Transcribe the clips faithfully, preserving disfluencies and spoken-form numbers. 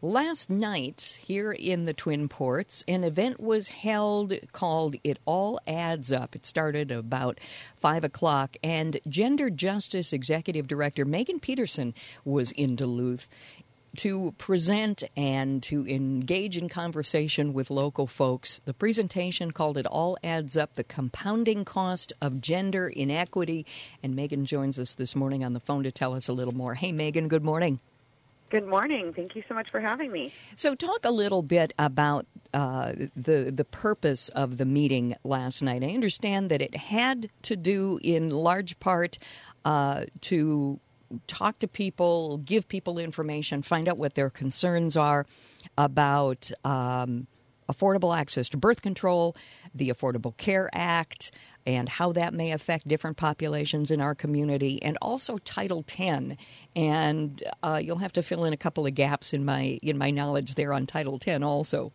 Last night, here in the Twin Ports, an event was held called It All Adds Up. It started about five o'clock, and Gender Justice Executive Director Megan Peterson was in Duluth to present and to engage in conversation with local folks. The presentation called It All Adds Up, the compounding cost of gender inequity. And Megan joins us this morning on the phone to tell us a little more. Hey, Megan, good morning. Good morning. Thank you so much for having me. So talk a little bit about uh, the the purpose of the meeting last night. I understand that it had to do in large part uh, to talk to people, give people information, find out what their concerns are about um, affordable access to birth control, the Affordable Care Act, and how that may affect different populations in our community, and also Title ten. And uh, you'll have to fill in a couple of gaps in my in my knowledge there on Title ten also.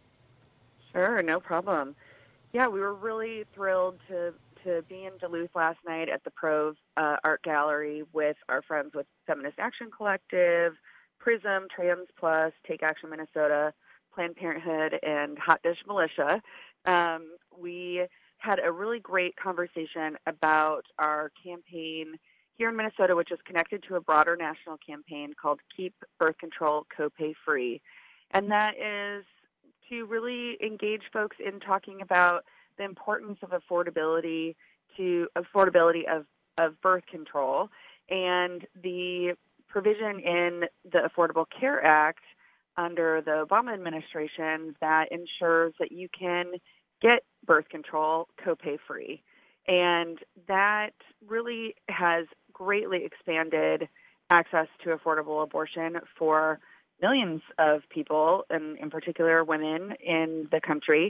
Sure, no problem. Yeah, we were really thrilled to, to be in Duluth last night at the Prove uh, Art Gallery with our friends with Feminist Action Collective, PRISM, Trans Plus, Take Action Minnesota, Planned Parenthood, and Hot Dish Militia. Um, we had a really great conversation about our campaign here in Minnesota, which is connected to a broader national campaign called Keep Birth Control Copay Free. And that is to really engage folks in talking about the importance of affordability to affordability of, of birth control and the provision in the Affordable Care Act under the Obama administration that ensures that you can get birth control copay free. And that really has greatly expanded access to affordable abortion for millions of people, and in particular women in the country.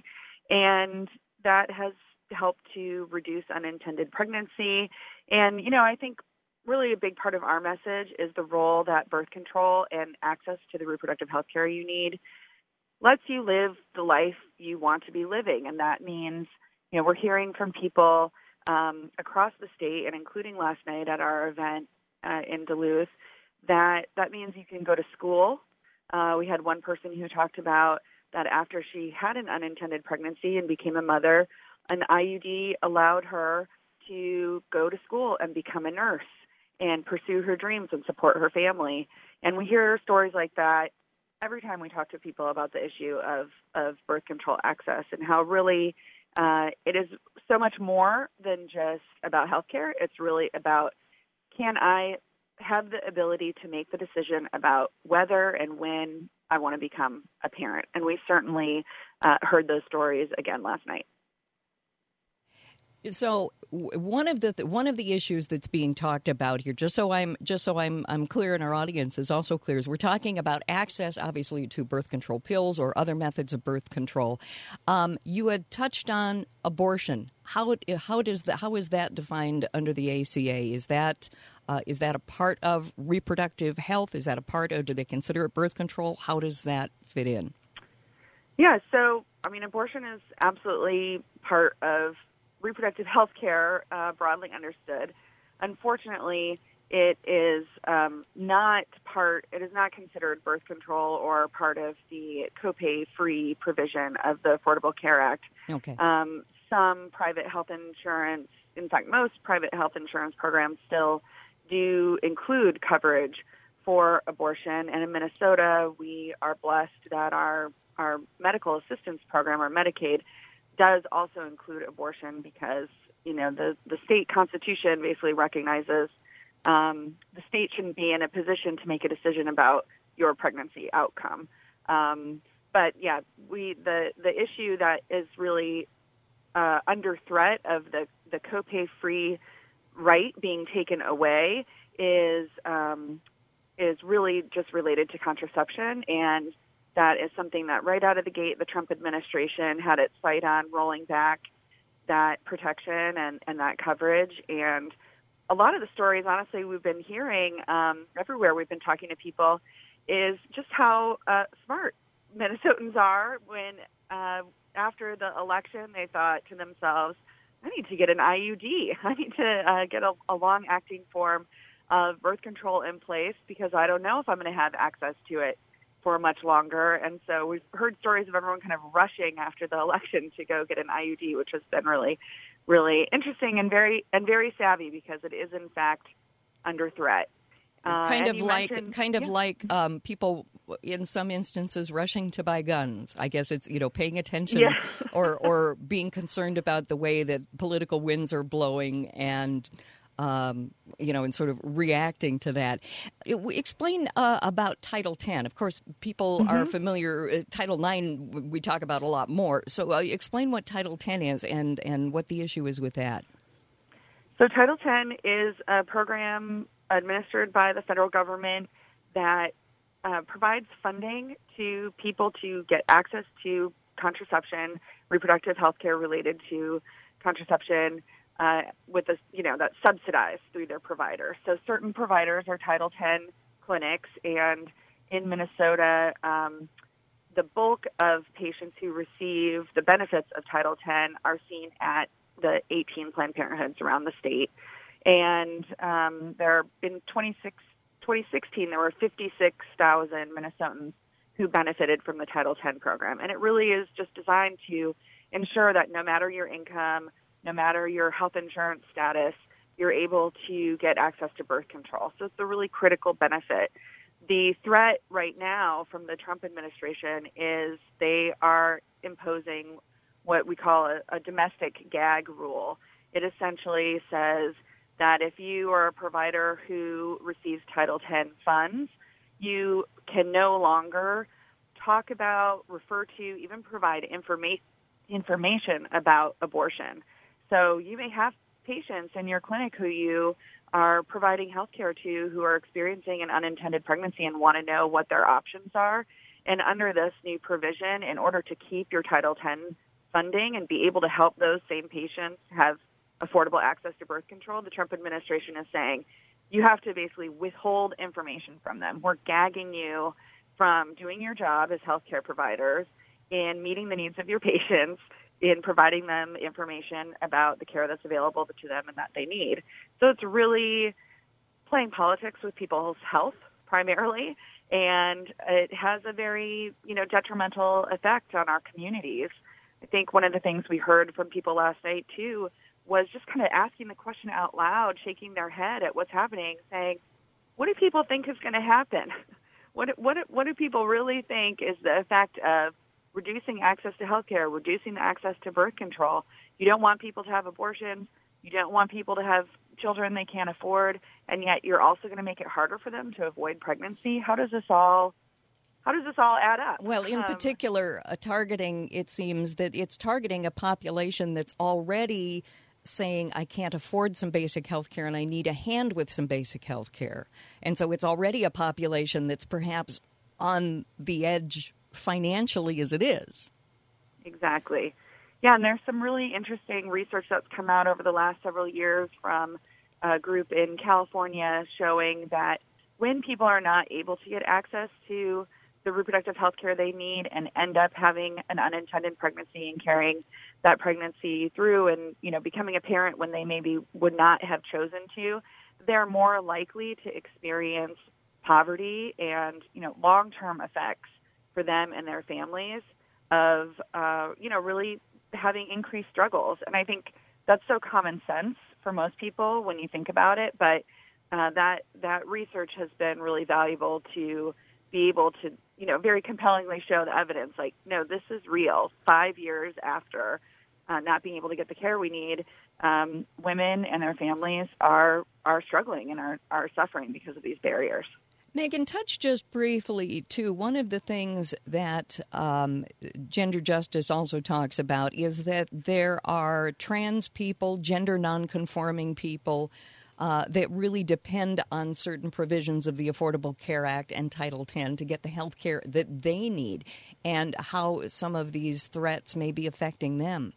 And that has helped to reduce unintended pregnancy. And, you know, I think really a big part of our message is the role that birth control and access to the reproductive health care you need lets you live the life you want to be living. And that means, you know, we're hearing from people um, across the state, and including last night at our event uh, in Duluth, that that means you can go to school. Uh, we had one person who talked about that after she had an unintended pregnancy and became a mother, an I U D allowed her to go to school and become a nurse and pursue her dreams and support her family. And we hear stories like that every time we talk to people about the issue of, of birth control access, and how really uh, it is so much more than just about healthcare. It's really about, can I have the ability to make the decision about whether and when I want to become a parent? And we certainly uh, heard those stories again last night. So one of the one of the issues that's being talked about here, just so I'm just so I'm I'm clear, and our audience is also clear, is we're talking about access, obviously, to birth control pills or other methods of birth control. Um, you had touched on abortion. How how does that how is that defined under the A C A? Is that uh, is that a part of reproductive health? Is that a part of, do they consider it birth control? How does that fit in? Yeah. So I mean, abortion is absolutely part of reproductive health care, uh, broadly understood. Unfortunately, it is um, not part, it is not considered birth control or part of the copay-free provision of the Affordable Care Act. Okay. Um, some private health insurance, in fact, most private health insurance programs still do include coverage for abortion. And in Minnesota, we are blessed that our, our medical assistance program, or Medicaid, does also include abortion because, you know, the, the state constitution basically recognizes um, the state shouldn't be in a position to make a decision about your pregnancy outcome. Um, but, yeah, we the, the issue that is really uh, under threat of the, the copay-free right being taken away is um, is really just related to contraception. And that is something that right out of the gate, the Trump administration had its sight on rolling back that protection and, and that coverage. And a lot of the stories, honestly, we've been hearing um, everywhere we've been talking to people is just how uh, smart Minnesotans are when uh, after the election they thought to themselves, I need to get an I U D. I need to uh, get a, a long-acting form of birth control in place because I don't know if I'm going to have access to it for much longer. And so we've heard stories of everyone kind of rushing after the election to go get an I U D, which has been really, really interesting and very and very savvy because it is in fact under threat. Uh, kind of like, kind of yeah. like um, people in some instances rushing to buy guns. I guess it's, you know, paying attention yeah. or or being concerned about the way that political winds are blowing and, um, you know, and sort of reacting to that. Explain uh, about Title ten. Of course, people mm-hmm. are familiar. Uh, Title nine we talk about a lot more. So uh, explain what Title ten is and, and what the issue is with that. So Title ten is a program administered by the federal government that uh, provides funding to people to get access to contraception, reproductive health care related to contraception, uh, with a, you know, that's subsidized through their providers. So certain providers are Title ten clinics, and in Minnesota, um, the bulk of patients who receive the benefits of Title ten are seen at the eighteen Planned Parenthoods around the state. And um, there, in twenty sixteen, there were fifty-six thousand Minnesotans who benefited from the Title ten program. And it really is just designed to ensure that no matter your income, no matter your health insurance status, you're able to get access to birth control. So it's a really critical benefit. The threat right now from the Trump administration is they are imposing what we call a, a domestic gag rule. It essentially says that if you are a provider who receives Title ten funds, you can no longer talk about, refer to, even provide informa- information about abortion. So you may have patients in your clinic who you are providing health care to who are experiencing an unintended pregnancy and want to know what their options are. And under this new provision, in order to keep your Title ten funding and be able to help those same patients have affordable access to birth control, the Trump administration is saying you have to basically withhold information from them. We're gagging you from doing your job as healthcare providers in meeting the needs of your patients, in providing them information about the care that's available to them and that they need. So it's really playing politics with people's health primarily, and it has a very, you know, detrimental effect on our communities. I think one of the things we heard from people last night, too, was just kind of asking the question out loud, shaking their head at what's happening, saying, what do people think is going to happen? What, what, what do people really think is the effect of reducing access to health care, reducing the access to birth control? You don't want people to have abortions. You don't want people to have children they can't afford, and yet you're also going to make it harder for them to avoid pregnancy. How does this all How does this all add up? Well, in um, particular, uh, targeting, it seems that it's targeting a population that's already saying, I can't afford some basic health care and I need a hand with some basic health care. And so it's already a population that's perhaps on the edge financially as it is. Exactly. Yeah, and there's some really interesting research that's come out over the last several years from a group in California showing that when people are not able to get access to the reproductive health care they need and end up having an unintended pregnancy and carrying that pregnancy through and, you know, becoming a parent when they maybe would not have chosen to, they're more likely to experience poverty and, you know, long-term effects for them and their families of, uh, you know, really having increased struggles. And I think that's so common sense for most people when you think about it, but uh, that that research has been really valuable to be able to, you know, very compellingly show the evidence, like, no, this is real. Five years after uh, not being able to get the care we need, um, women and their families are are struggling and are, are suffering because of these barriers. Megan, touch just briefly, too. One of the things that um, Gender Justice also talks about is that there are trans people, gender nonconforming people, uh, that really depend on certain provisions of the Affordable Care Act and Title ten to get the health care that they need, and how some of these threats may be affecting them.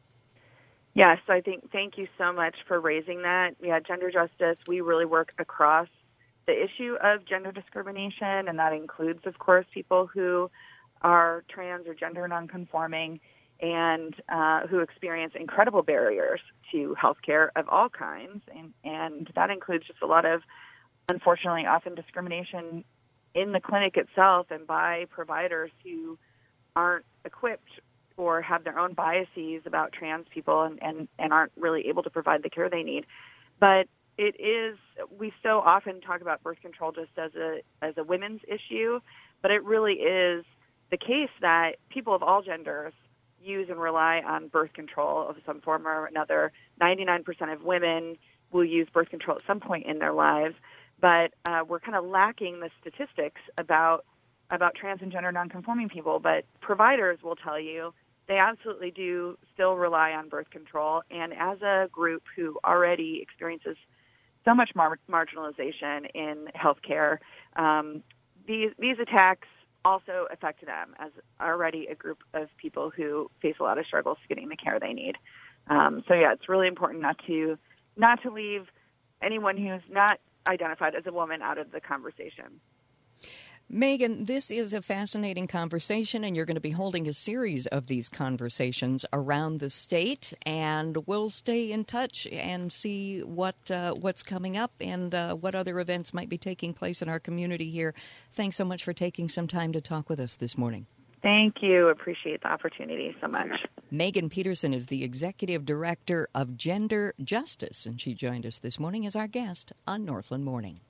Yes, I think, thank you so much for raising that. Yeah, Gender Justice, we really work across the issue of gender discrimination, and that includes, of course, people who are trans or gender nonconforming and uh, who experience incredible barriers to healthcare of all kinds. And, and that includes just a lot of, unfortunately, often discrimination in the clinic itself and by providers who aren't equipped or have their own biases about trans people and, and, and aren't really able to provide the care they need. But it is, we so often talk about birth control just as a as a women's issue, but it really is the case that people of all genders use and rely on birth control of some form or another. ninety-nine percent of women will use birth control at some point in their lives, but uh, we're kind of lacking the statistics about about trans and gender nonconforming people. But providers will tell you they absolutely do still rely on birth control, and as a group who already experiences so much mar- marginalization in healthcare, um, these these attacks also affect them as already a group of people who face a lot of struggles getting the care they need. Um, so yeah, it's really important not to not to leave anyone who's not identified as a woman out of the conversation. Megan, this is a fascinating conversation, and you're going to be holding a series of these conversations around the state, and we'll stay in touch and see what uh, what's coming up and uh, what other events might be taking place in our community here. Thanks so much for taking some time to talk with us this morning. Thank you. Appreciate the opportunity so much. Megan Peterson is the Executive Director of Gender Justice, and she joined us this morning as our guest on Northland Morning.